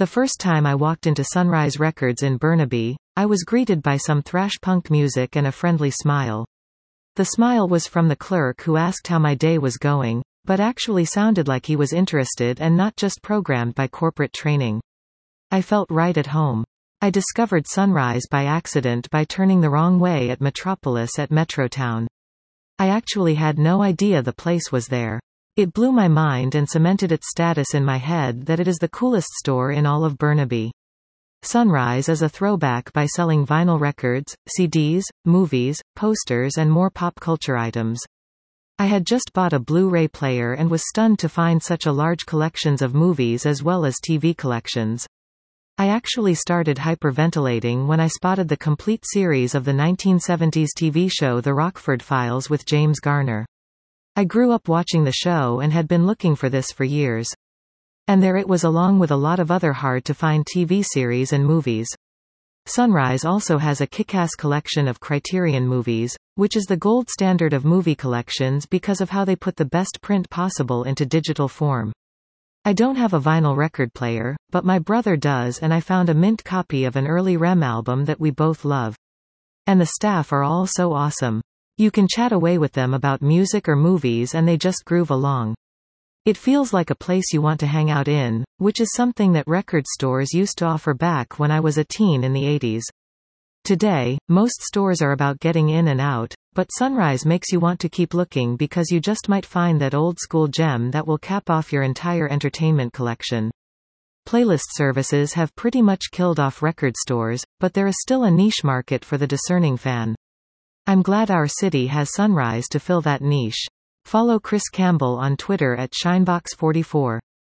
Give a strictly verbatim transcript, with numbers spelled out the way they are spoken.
The first time I walked into Sunrise Records in Burnaby, I was greeted by some thrash punk music and a friendly smile. The smile was from the clerk who asked how my day was going, but actually sounded like he was interested and not just programmed by corporate training. I felt right at home. I discovered Sunrise by accident by turning the wrong way at Metropolis at Metrotown. I actually had no idea the place was there. It blew my mind and cemented its status in my head that it is the coolest store in all of Burnaby. Sunrise is a throwback by selling vinyl records, C Ds, movies, posters and more pop culture items. I had just bought a Blu-ray player and was stunned to find such a large collections of movies as well as T V collections. I actually started hyperventilating when I spotted the complete series of the nineteen seventies T V show The Rockford Files with James Garner. I grew up watching the show and had been looking for this for years. And there it was along with a lot of other hard-to-find T V series and movies. Sunrise also has a kick-ass collection of Criterion movies, which is the gold standard of movie collections because of how they put the best print possible into digital form. I don't have a vinyl record player, but my brother does, and I found a mint copy of an early R E M album that we both love. And the staff are all so awesome. You can chat away with them about music or movies and they just groove along. It feels like a place you want to hang out in, which is something that record stores used to offer back when I was a teen in the eighties. Today, most stores are about getting in and out, but Sunrise makes you want to keep looking because you just might find that old-school gem that will cap off your entire entertainment collection. Playlist services have pretty much killed off record stores, but there is still a niche market for the discerning fan. I'm glad our city has Sunrise to fill that niche. Follow Chris Campbell on Twitter at Shinebox forty-four.